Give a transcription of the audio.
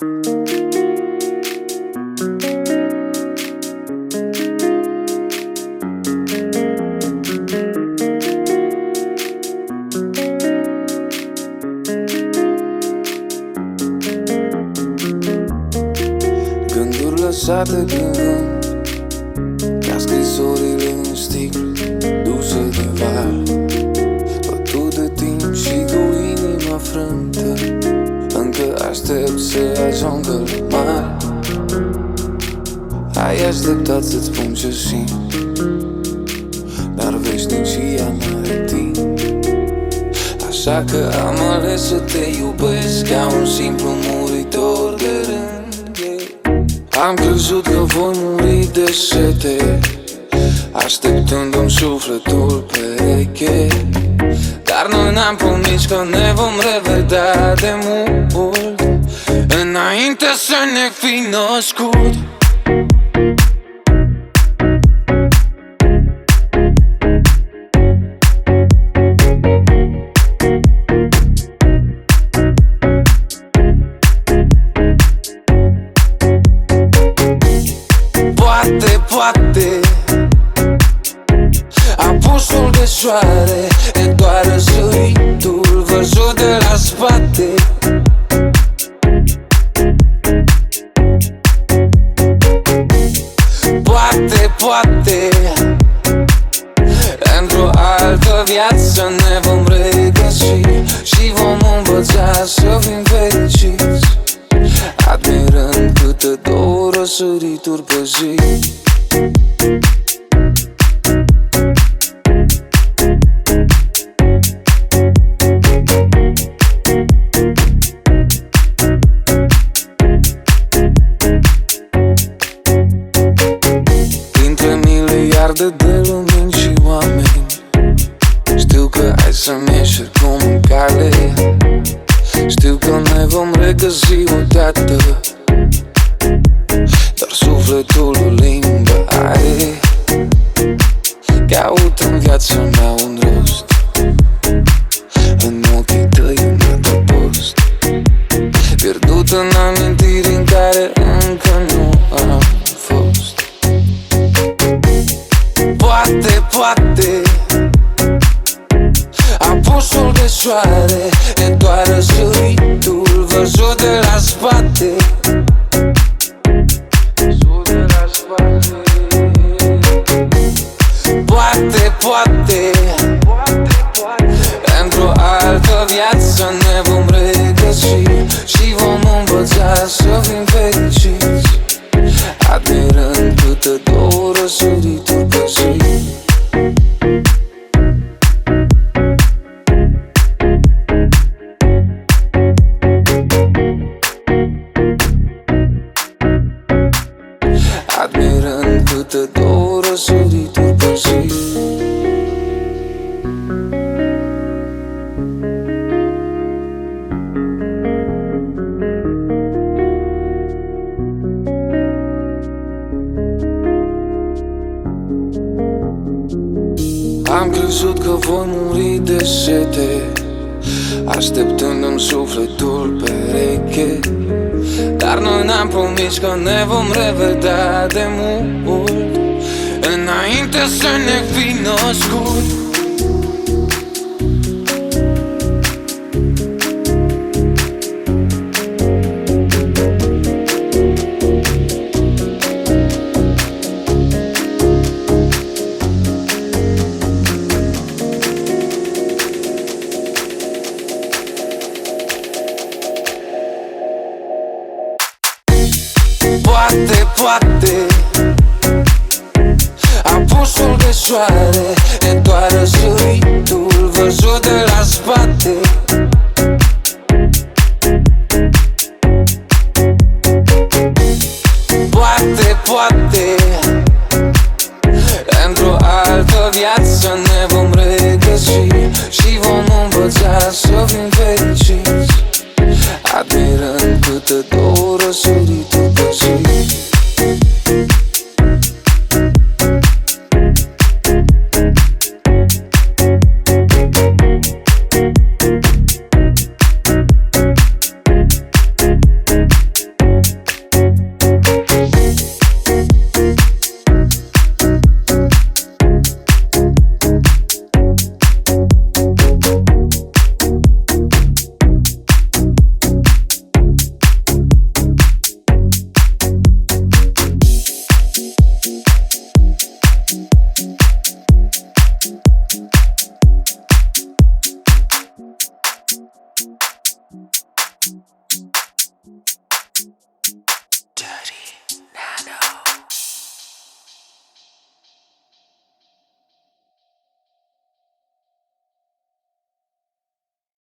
Gânduri lăsate prin vânt, ca scrisorile în sticlă duse de val, bătut de timp și cu inima frântă, încă aștept să ajungă la mare. Ai așteptat să-ți spun ce simt, dar veșnicia n-are timp. Așa că am ales să te iubesc ca un simplu muritor de rând, yeah. Am crezut că voi muri de sete, așteptându-mi sufletul pereche, dar noi n-am promis că ne vom revedea de mult, înainte să ne fi născut. Poate apusul de soare e doar răsăritul văzut de la spate. Poate într-o altă viață ne vom regăsi și vom învăța să fim fericiți, admirând câte două răsărituri pe zi. Dintre miliarde de lumini și oameni, știu că ai să-mi ieși cum în cale. Știu că ne vom regăsi odată, dar sufletul o limbă are. Caut în viața mea un rost, în ochii tăi un adăpost, pierdut în amintiri în care încă nu am fost. Poate apusul de soare e doar răsăritul văzut de la spate. Poate într-o altă viață ne vom regăsi și vom învăța să fim fericiți, admirând câte două răsărituri pe zi. Admirând câte două răsărituri pe zi. Am crezut că voi muri de sete, așteptându-mi sufletul pereche, dar noi n-am promis că ne vom revedea de mult, înainte să ne fi născut. Poate apusul de soare e doar răsăritul văzut de la spate. Poate într-o altă viață ne vom regăsi și vom învăța să fim fericiți, admirând câte două răsărituri pe zi. Daddy.